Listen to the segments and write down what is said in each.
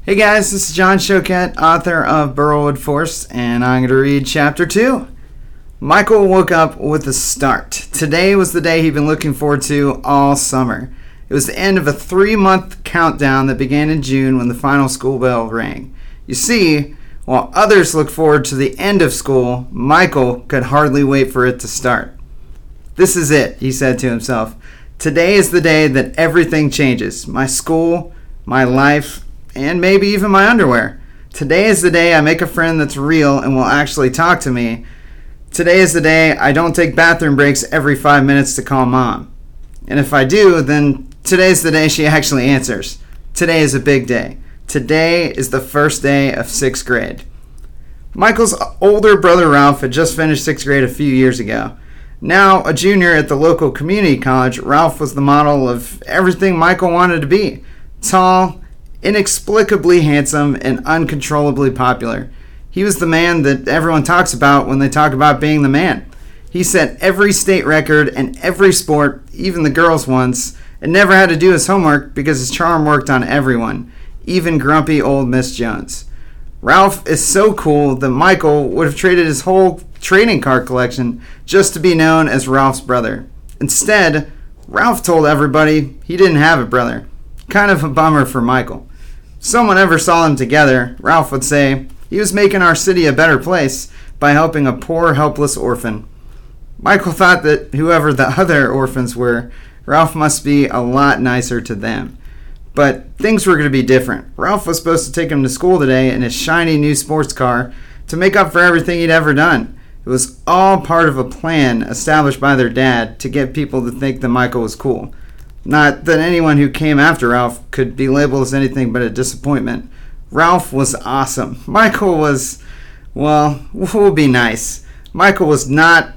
Hey guys, this is John Choquette, author of Burrowwood Forest, and I'm going to read Chapter 2. Michael woke up with a start. Today was the day he'd been looking forward to all summer. It was the end of a 3-month countdown that began in June when the final school bell rang. You see, while others looked forward to the end of school, Michael could hardly wait for it to start. This is it, he said to himself. Today is the day that everything changes. My school, my life, and maybe even my underwear. Today is the day I make a friend that's real and will actually talk to me. Today is the day I don't take bathroom breaks every 5 minutes to call mom. And if I do, then today's the day she actually answers. Today is a big day. Today is the first day of 6th grade. Michael's older brother Ralph had just finished 6th grade a few years ago. Now a junior at the local community college, Ralph was the model of everything Michael wanted to be. Tall, inexplicably handsome, and uncontrollably popular. He was the man that everyone talks about when they talk about being the man. He set every state record in every sport, even the girls' ones, and never had to do his homework because his charm worked on everyone, even grumpy old Miss Jones. Ralph is so cool that Michael would have traded his whole trading card collection just to be known as Ralph's brother. Instead, Ralph told everybody he didn't have a brother. Kind of a bummer for Michael. If someone ever saw them together, Ralph would say he was making our city a better place by helping a poor, helpless orphan. Michael thought that whoever the other orphans were, Ralph must be a lot nicer to them. But things were going to be different. Ralph was supposed to take him to school today in his shiny new sports car to make up for everything he'd ever done. It was all part of a plan established by their dad to get people to think that Michael was cool. Not that anyone who came after Ralph could be labeled as anything but a disappointment. Ralph was awesome. Michael was, well, we'll be nice. Michael was not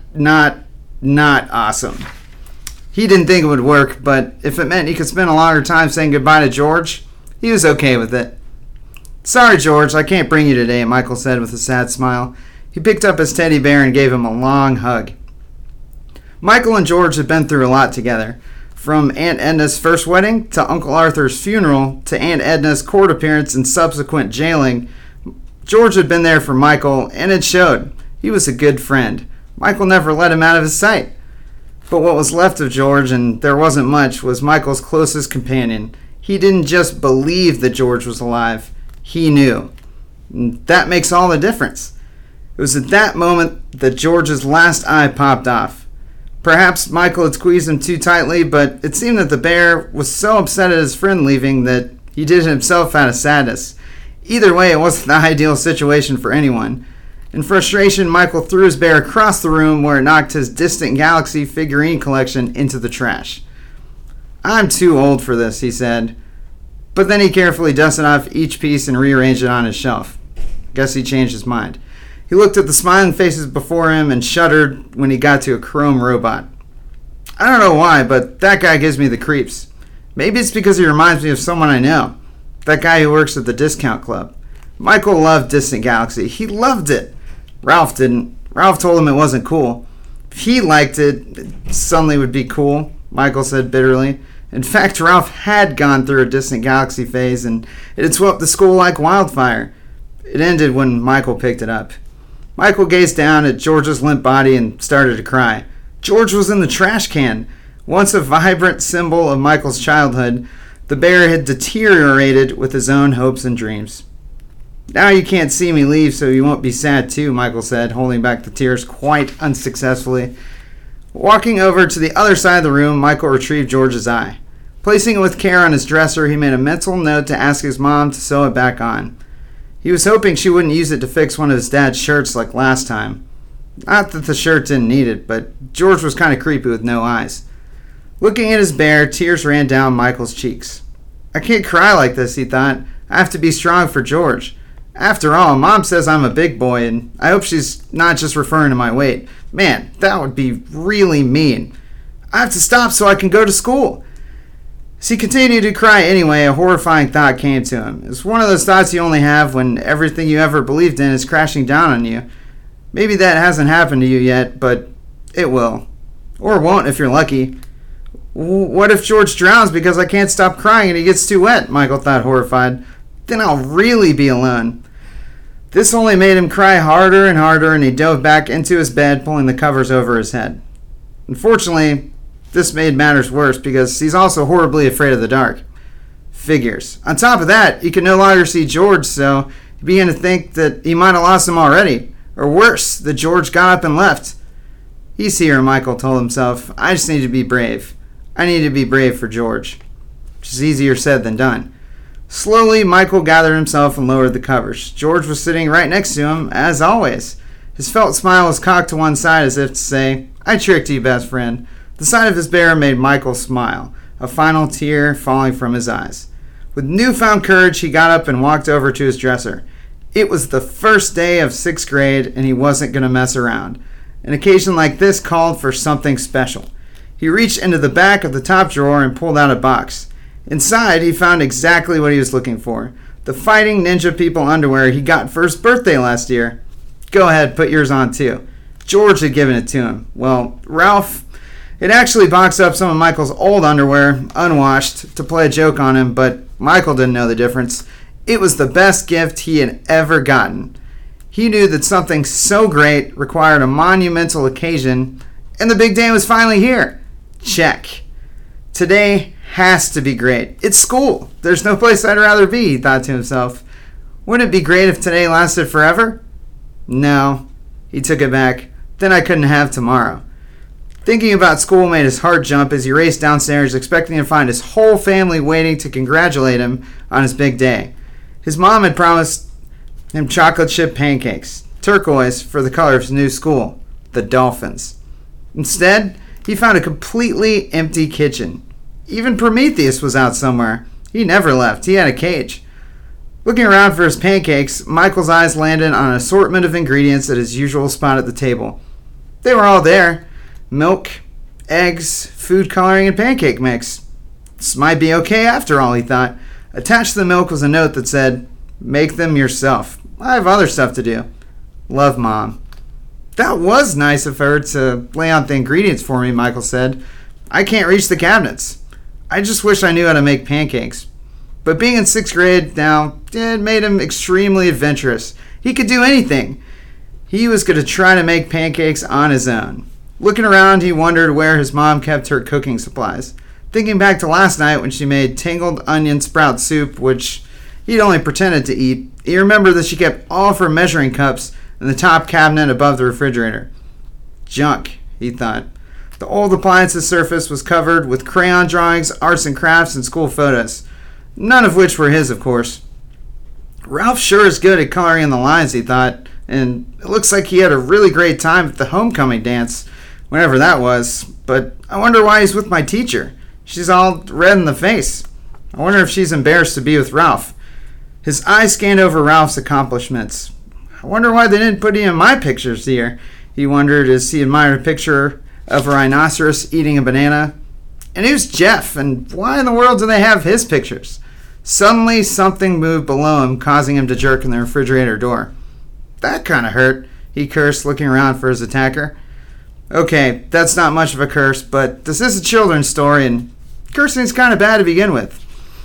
awesome. He didn't think it would work, but if it meant he could spend a longer time saying goodbye to George, he was okay with it. Sorry, George, I can't bring you today, Michael said with a sad smile. He picked up his teddy bear and gave him a long hug. Michael and George had been through a lot together. From Aunt Edna's first wedding to Uncle Arthur's funeral to Aunt Edna's court appearance and subsequent jailing, George had been there for Michael, and it showed. He was a good friend. Michael never let him out of his sight. But what was left of George, and there wasn't much, was Michael's closest companion. He didn't just believe that George was alive. He knew. And that makes all the difference. It was at that moment that George's last eye popped off. Perhaps Michael had squeezed him too tightly, but it seemed that the bear was so upset at his friend leaving that he did himself out of sadness. Either way, it wasn't the ideal situation for anyone. In frustration, Michael threw his bear across the room where it knocked his Distant Galaxy figurine collection into the trash. I'm too old for this, he said. But then he carefully dusted off each piece and rearranged it on his shelf. Guess he changed his mind. He looked at the smiling faces before him and shuddered when he got to a chrome robot. I don't know why, but that guy gives me the creeps. Maybe it's because he reminds me of someone I know. That guy who works at the discount club. Michael loved Distant Galaxy. He loved it. Ralph didn't. Ralph told him it wasn't cool. If he liked it, it suddenly would be cool, Michael said bitterly. In fact, Ralph had gone through a Distant Galaxy phase, and it had swept the school like wildfire. It ended when Michael picked it up. Michael gazed down at George's limp body and started to cry. George was in the trash can. Once a vibrant symbol of Michael's childhood, the bear had deteriorated with his own hopes and dreams. Now you can't see me leave, so you won't be sad too, Michael said, holding back the tears quite unsuccessfully. Walking over to the other side of the room, Michael retrieved George's eye. Placing it with care on his dresser, he made a mental note to ask his mom to sew it back on. He was hoping she wouldn't use it to fix one of his dad's shirts like last time. Not that the shirt didn't need it, but George was kind of creepy with no eyes. Looking at his bear, tears ran down Michael's cheeks. I can't cry like this, he thought. I have to be strong for George. After all, Mom says I'm a big boy, and I hope she's not just referring to my weight. Man, that would be really mean. I have to stop so I can go to school. As he continued to cry anyway, a horrifying thought came to him. It's one of those thoughts you only have when everything you ever believed in is crashing down on you. Maybe that hasn't happened to you yet, but it will. Or won't if you're lucky. What if George drowns because I can't stop crying and he gets too wet? Michael thought, horrified. Then I'll really be alone. This only made him cry harder and harder, and he dove back into his bed, pulling the covers over his head. Unfortunately, this made matters worse because he's also horribly afraid of the dark. Figures. On top of that, he could no longer see George, so he began to think that he might have lost him already. Or worse, that George got up and left. He's here, Michael told himself. I just need to be brave. I need to be brave for George. Which is easier said than done. Slowly, Michael gathered himself and lowered the covers. George was sitting right next to him, as always. His felt smile was cocked to one side as if to say, I tricked you, best friend. The sight of his bear made Michael smile, a final tear falling from his eyes. With newfound courage, he got up and walked over to his dresser. It was the first day of 6th grade, and he wasn't going to mess around. An occasion like this called for something special. He reached into the back of the top drawer and pulled out a box. Inside, he found exactly what he was looking for. The Fighting Ninja People underwear he got for his birthday last year. Go ahead, put yours on too. George had given it to him. Well, Ralph had actually boxed up some of Michael's old underwear, unwashed, to play a joke on him, but Michael didn't know the difference. It was the best gift he had ever gotten. He knew that something so great required a monumental occasion, and the big day was finally here. Check. Today has to be great. It's school. There's no place I'd rather be, he thought to himself. Wouldn't it be great if today lasted forever? No. He took it back. Then I couldn't have tomorrow. Thinking about school made his heart jump as he raced downstairs, expecting to find his whole family waiting to congratulate him on his big day. His mom had promised him chocolate chip pancakes, turquoise for the color of his new school, the Dolphins. Instead, he found a completely empty kitchen. Even Prometheus was out somewhere. He never left. He had a cage. Looking around for his pancakes, Michael's eyes landed on an assortment of ingredients at his usual spot at the table. They were all there. Milk, eggs, food coloring, and pancake mix. This might be okay after all, he thought. Attached to the milk was a note that said, make them yourself. I have other stuff to do. Love, Mom. That was nice of her to lay out the ingredients for me, Michael said. I can't reach the cabinets. I just wish I knew how to make pancakes. But being in 6th grade now, it made him extremely adventurous. He could do anything. He was going to try to make pancakes on his own. Looking around, he wondered where his mom kept her cooking supplies. Thinking back to last night when she made tangled onion sprout soup, which he'd only pretended to eat, he remembered that she kept all of her measuring cups in the top cabinet above the refrigerator. Junk, he thought. The old appliance's surface was covered with crayon drawings, arts and crafts, and school photos. None of which were his, of course. Ralph sure is good at coloring in the lines, he thought, and it looks like he had a really great time at the homecoming dance, whenever that was. But I wonder why he's with my teacher. She's all red in the face. I wonder if she's embarrassed to be with Ralph. His eyes scanned over Ralph's accomplishments. I wonder why they didn't put any of my pictures here, he wondered as he admired a picture of a rhinoceros eating a banana. And who's Jeff, and why in the world do they have his pictures? Suddenly, something moved below him, causing him to jerk in the refrigerator door. That kind of hurt, he cursed, looking around for his attacker. Okay, that's not much of a curse, but this is a children's story, and cursing's kind of bad to begin with.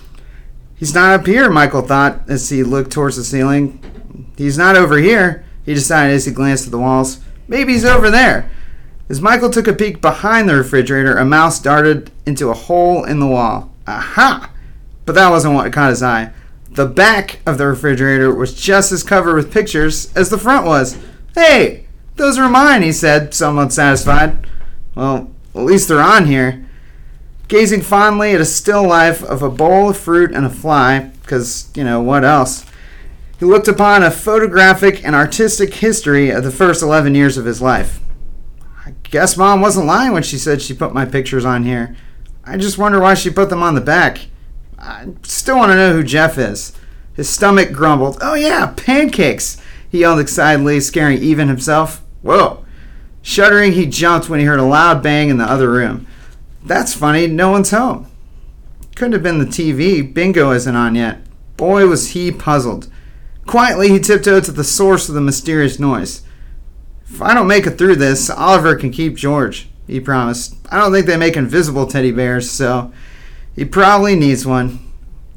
He's not up here, Michael thought as he looked towards the ceiling. He's not over here, he decided as he glanced at the walls. Maybe he's over there. As Michael took a peek behind the refrigerator, a mouse darted into a hole in the wall. Aha! But that wasn't what caught his eye. The back of the refrigerator was just as covered with pictures as the front was. Hey, those are mine, he said, somewhat satisfied. Well, at least they're on here. Gazing fondly at a still life of a bowl of fruit and a fly, because, what else? He looked upon a photographic and artistic history of the first 11 years of his life. I guess Mom wasn't lying when she said she put my pictures on here. I just wonder why she put them on the back. I still want to know who Jeff is. His stomach grumbled. Oh yeah, pancakes, he yelled excitedly, scaring even himself. Whoa. Shuddering, he jumped when he heard a loud bang in the other room. That's funny, no one's home. Couldn't have been the TV. Bingo isn't on yet. Boy, was he puzzled. Quietly, he tiptoed to the source of the mysterious noise. If I don't make it through this, Oliver can keep George, he promised. I don't think they make invisible teddy bears, so he probably needs one.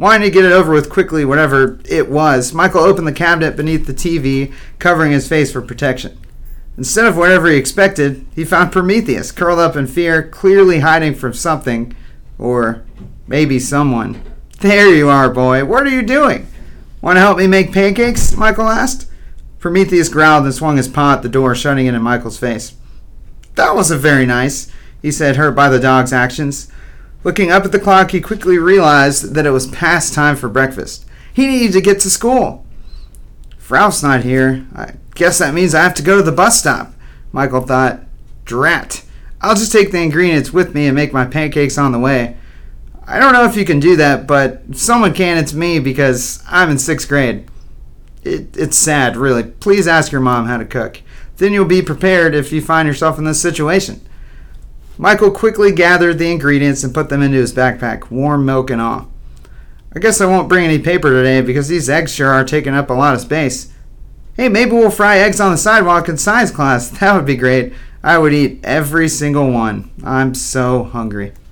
Wanting to get it over with quickly, whatever it was, Michael opened the cabinet beneath the TV, covering his face for protection. Instead of whatever he expected, he found Prometheus, curled up in fear, clearly hiding from something, or maybe someone. "There you are, boy. What are you doing? Want to help me make pancakes?" Michael asked. Prometheus growled and swung his paw at the door, shutting it in Michael's face. "That wasn't very nice," he said, hurt by the dog's actions. Looking up at the clock, he quickly realized that it was past time for breakfast. He needed to get to school. "If Ralph's not here, I guess that means I have to go to the bus stop," Michael thought. "Drat. I'll just take the ingredients with me and make my pancakes on the way. I don't know if you can do that, but if someone can, it's me because I'm in 6th grade. It's sad, really. Please ask your mom how to cook. Then you'll be prepared if you find yourself in this situation." Michael quickly gathered the ingredients and put them into his backpack, warm milk and all. "I guess I won't bring any paper today because these eggs sure are taking up a lot of space. Hey, maybe we'll fry eggs on the sidewalk in science class. That would be great. I would eat every single one. I'm so hungry."